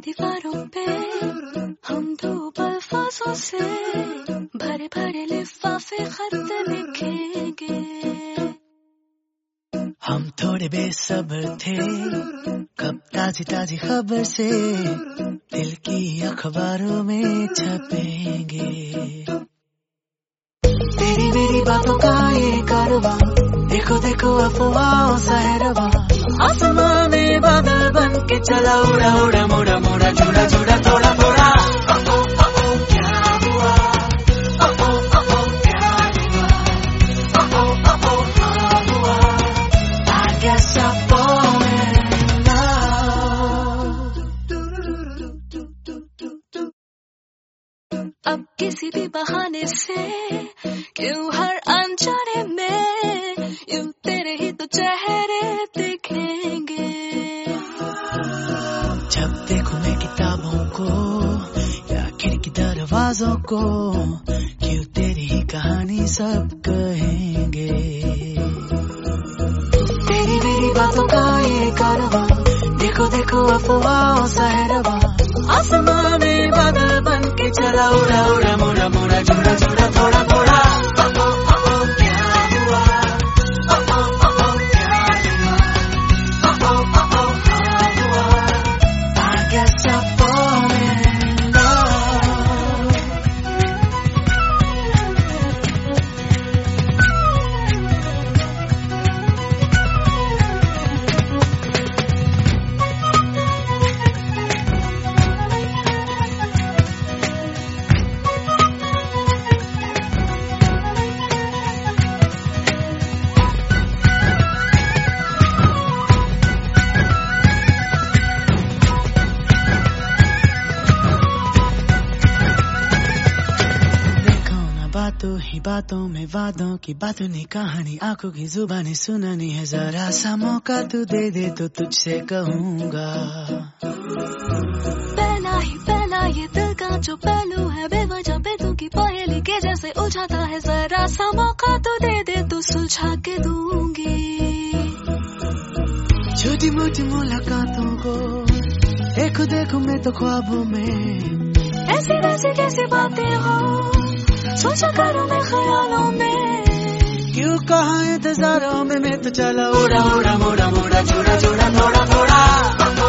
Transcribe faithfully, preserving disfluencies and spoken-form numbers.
दीवारों पे हम धूप अल्फाजों से भरे भरे लिफाफे खत लिखेंगे। हम थोड़े बेसब्र थे कब ताजी ताजी खबर से दिल की अखबारों में छपेंगे। तेरी मेरी बातों का ये कारवां, देखो देखो अफवाहों सा है रवां, आसमां में बादल बन के चला उड़ा उड़ा मोड़ा मोड़ा जुड़ा जुड़ा थोड़ा थोड़ा। ओ, ओ, ओ, ओ, क्या हुआ? ओ, ओ, ओ, ओ, क्या हुआ? ओ, ओ, ओ, ओ, हाँ हुआ। I guess I'm falling in love। अब किसी भी बहाने से क्यों हर अनजाने में यूं तेरे ही तो चेहरे दिखेंगे। जब देखूं मैं किताबों को या खिड़की दरवाजों को, क्यों तेरी ही कहानी सब कहेंगे। तेरी मेरी बातों का ये कारवां, देखो देखो अफवाहों सा है रवां, आसमां में बादल बन के चला उड़ा उड़ा मोड़ा मोड़ा जुड़ा जुड़ा थोड़ा थोड़ा। ओ, ओ, ओ, ओ, क्या हुआ? ओ, ओ, ओ, ओ, क्या हुआ? ओ, ओ, ओ, ओ, हाँ हुआ। I guess I'm falling in love। बातों ही बातों में वादों की बातों ने कहानी, आंखों की जुबानी सुनानी है, जरा सा मौका तू दे दे तो तुझसे कहूँगा। पहला ही पहला ये दिल का जो पहलू है, बेवजह बेतुकी की पहेली के जैसे उलझाता है, जरा सा मौका तू दे दे तो सुलझा के दूंगी। छोटी मोटी मुलाकातों को देखो देखो मैं तो ख्वाबों में, ऐसी वैसी कैसी बातें हो सोचा करूं मैं ख्यालों में, क्यों कहाँ इंतजारों में मैं तो चला उड़ा उड़ा मोड़ा मोड़ा जुड़ा जुड़ा थोड़ा थोड़ा।